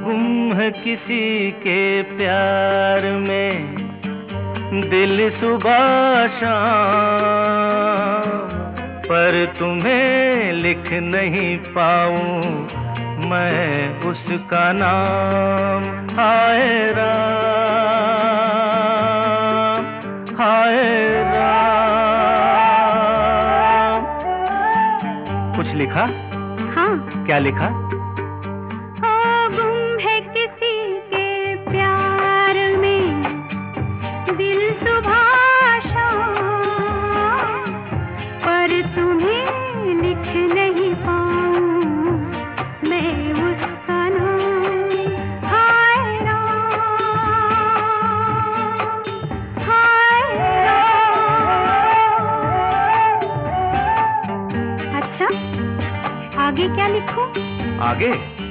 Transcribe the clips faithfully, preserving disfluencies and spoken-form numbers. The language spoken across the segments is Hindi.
गुम है किसी के प्यार में दिल सुबह शाम, पर तुम्हें लिख नहीं पाऊं मैं उसका नाम। हाय राम, हाय राम। कुछ लिखा? हाँ। क्या लिखा? आगे क्या लिखूं? आगे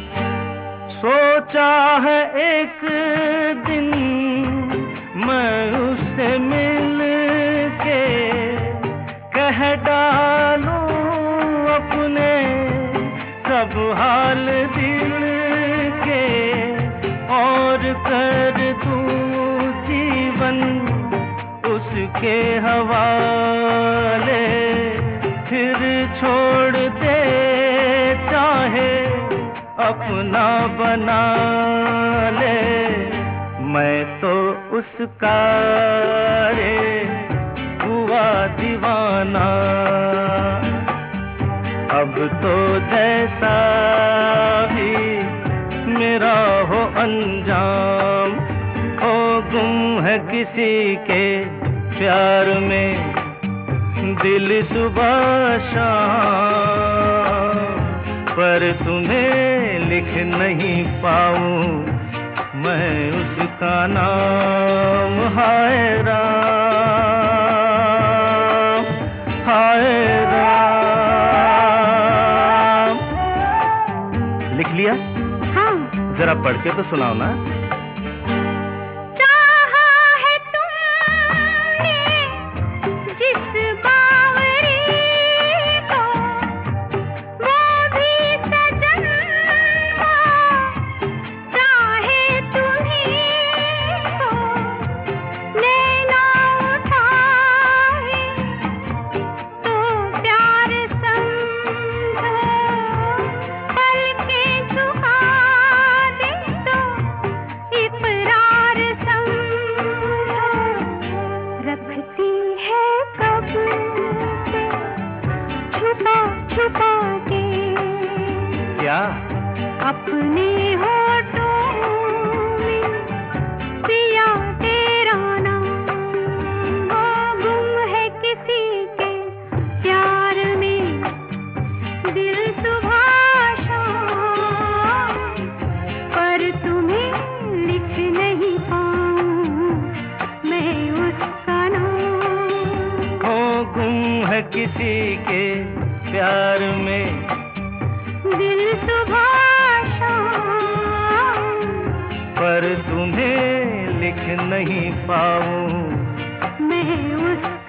सोचा है एक दिन मैं उससे मिल के कह डालूं अपने सब हाल दिल के, और कर दूं जीवन उसके हवाले, फिर छोड़ दे चाहे अपना बना ले। मैं तो उसका रे हुआ दीवाना, अब तो जैसा भी मेरा हो अंजाम, हो गुम है किसी के प्यार में दिल सुबह शाम, पर तुम्हें लिख नहीं पाऊं मैं उसका नाम। हाय राम, हाय राम। लिख लिया? हाँ। जरा पढ़ के तो सुनाओ ना। क्या? अपने होठों में पिया तेरा नाम, वो गुम है किसी के प्यार में दिल सुबह शाम, पर तुम्हें लिख नहीं पाऊं मैं उसका नाम। वो गुम है किसी के प्यार में दिल सुबह शाम, पर तुम्हें लिख नहीं पाऊं मैं उस